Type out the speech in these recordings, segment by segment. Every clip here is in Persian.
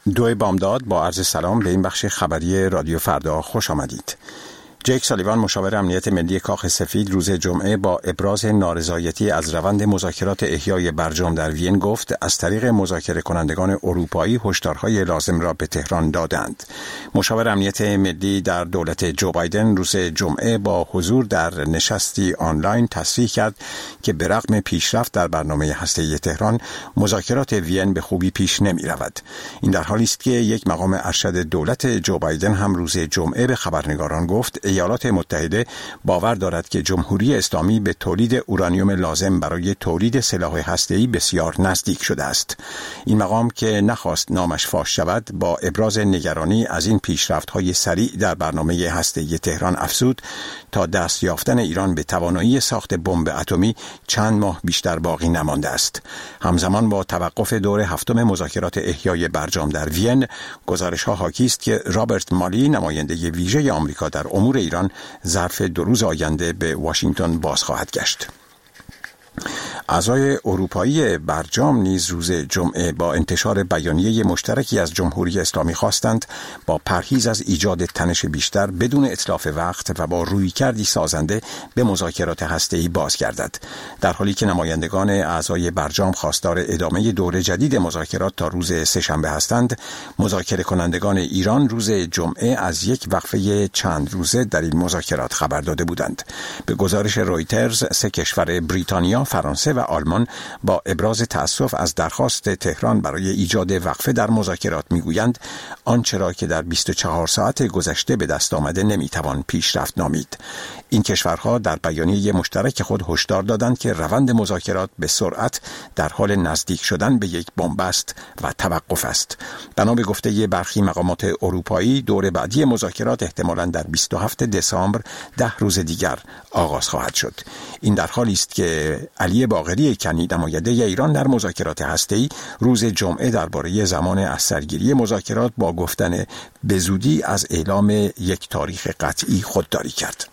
دو بامداد با عرض سلام به این بخش خبری رادیو فردا خوش آمدید. جیک سالیوان مشاور امنیت ملی کاخ سفید روز جمعه با ابراز نارضایتی از روند مذاکرات احیای برجام در وین گفت از طریق مذاکره کنندگان اروپایی هشدارهای لازم را به تهران دادند. مشاور امنیت ملی در دولت جو بایدن روز جمعه با حضور در نشستی آنلاین تصریح کرد که به رغم پیشرفت در برنامه هسته‌ای تهران مذاکرات وین به خوبی پیش نمی رود. این در حالی است که یک مقام ارشد دولت جو بایدن هم روز جمعه به خبرنگاران گفت ایالات متحده باور دارد که جمهوری اسلامی به تولید اورانیوم لازم برای تولید سلاح هسته‌ای بسیار نزدیک شده است. این مقام که نخواست نامش فاش شود با ابراز نگرانی از این پیشرفت‌های سریع در برنامه هسته‌ای تهران افزود تا دست یافتن ایران به توانایی ساخت بمب اتمی چند ماه بیشتر باقی نمانده است. همزمان با توقف دور هفتم مذاکرات احیای برجام در وین، گزارش‌ها حاکی است که رابرت مالی نماینده ویژه آمریکا در امور ایران ظرف 2 روز آینده به واشنگتن باز خواهد گشت. اعضای اروپایی برجام نیز روز جمعه با انتشار بیانیه مشترکی از جمهوری اسلامی خواستند با پرهیز از ایجاد تنش بیشتر بدون اتلاف وقت و با رویکردی سازنده به مذاکرات هسته‌ای بازگردد. در حالی که نمایندگان اعضای برجام خواستار ادامه دور جدید مذاکرات تا روز سه‌شنبه هستند، مذاکره کنندگان ایران روز جمعه از یک وقفه چند روزه در این مذاکرات خبر داده بودند. به گزارش رویترز 3 کشور بریتانیا، فرانسه و آلمان با ابراز تأسف از درخواست تهران برای ایجاد وقفه در مذاکرات میگویند آنچه را که در 24 ساعت گذشته به دست آمده نمیتوان پیشرفت نامید. این کشورها در بیانیه مشترک خود هشدار دادند که روند مذاکرات به سرعت در حال نزدیک شدن به یک بنبست و توقف است. بنا به گفته برخی مقامات اروپایی دور بعدی مذاکرات احتمالاً در 27 دسامبر 10 روز دیگر آغاز خواهد شد. این در حالی است که علی باقری کنی نماینده ایران در مذاکرات هسته‌ای روز جمعه درباره زمان از سرگیری مذاکرات با گفتن به زودی از اعلام یک تاریخ قطعی خودداری کرد.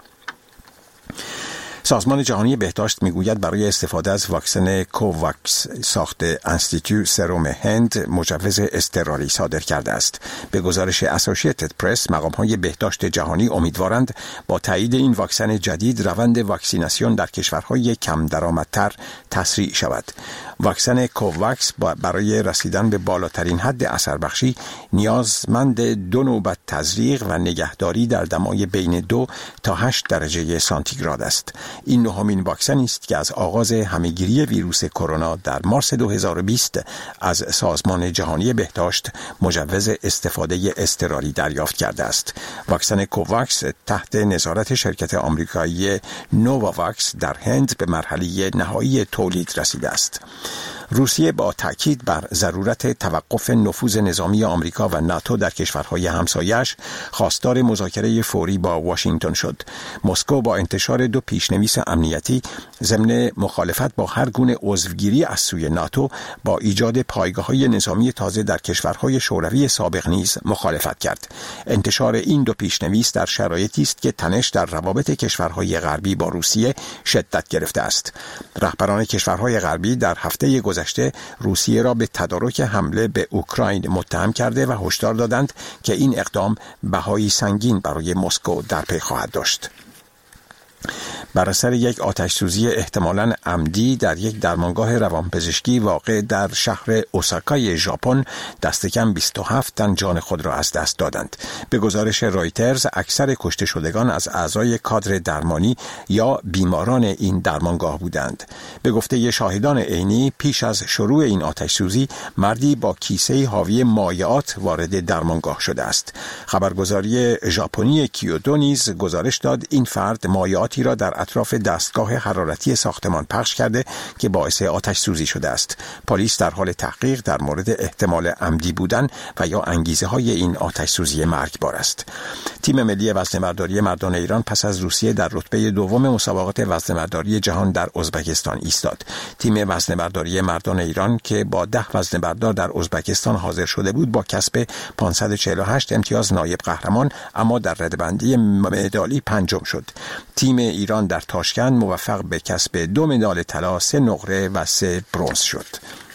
سازمان جهانی بهداشت میگوید برای استفاده از واکسن کوواکس ساخت انستیتو سروم هند مجوز اضطراری صادر کرده است. به گزارش اسوسییتد پرس، مقام‌های بهداشت جهانی امیدوارند با تایید این واکسن جدید روند واکسیناسیون در کشورهای کم درآمدتر تسریع شود. واکسن کوواکس برای رسیدن به بالاترین حد اثربخشی نیازمند 2 نوبت تزریق و نگهداری در دمای بین 2 تا 8 درجه سانتیگراد است. این نهمین واکسن است که از آغاز همهگیری ویروس کرونا در مارس 2020 از سازمان جهانی بهداشت مجوز استفاده اضطراری دریافت کرده است. واکسن کوواکس تحت نظارت شرکت آمریکایی نوواواکس در هند به مرحله نهایی تولید رسیده است. روسیه با تأکید بر ضرورت توقف نفوذ نظامی آمریکا و ناتو در کشورهای همسایه‌اش خواستار مذاکره فوری با واشنگتن شد. مسکو با انتشار 2 پیشنویس امنیتی ضمن مخالفت با هر گونه عضوگیری از سوی ناتو با ایجاد پایگاه‌های نظامی تازه در کشورهای شوروی سابق نیز مخالفت کرد. انتشار این 2 پیشنویس در شرایطی است که تنش در روابط کشورهای غربی با روسیه شدت گرفته است. رهبران کشورهای غربی در هفته گذشته روسیه را به تدارک حمله به اوکراین متهم کرده و هشدار دادند که این اقدام بهای سنگین برای مسکو در پی خواهد داشت. بر اثر یک آتش‌سوزی احتمالاً عمدی در یک درمانگاه روانپزشکی واقع در شهر اوساکای ژاپن دست کم 27 تن جان خود را از دست دادند. به گزارش رویترز اکثر کشته شدگان از اعضای کادر درمانی یا بیماران این درمانگاه بودند. به گفته شاهدان عینی پیش از شروع این آتش‌سوزی مردی با کیسه حاوی مایعات وارد درمانگاه شده است. خبرگزاری ژاپنی کیودو نیز گزارش داد این فرد مایعاتی را در اطراف دستگاه حرارتی ساختمان پخش کرده که باعث آتش سوزی شده است. پلیس در حال تحقیق در مورد احتمال عمدی بودن و یا انگیزه های این آتش سوزی مرگبار است. تیم ملی وزنه‌برداری مردان ایران پس از روسیه در رتبه دوم مسابقات وزنه‌برداری جهان در ازبکستان ایستاد. تیم وزنه‌برداری مردان ایران که با 10 وزنه‌بردار در ازبکستان حاضر شده بود با کسب 548 امتیاز نایب قهرمان، اما در رده‌بندی مدالی پنجم شد. تیم ایران در تاشکند موفق به کسب 2 مدال طلا، 3 نقره و 3 برنز شد.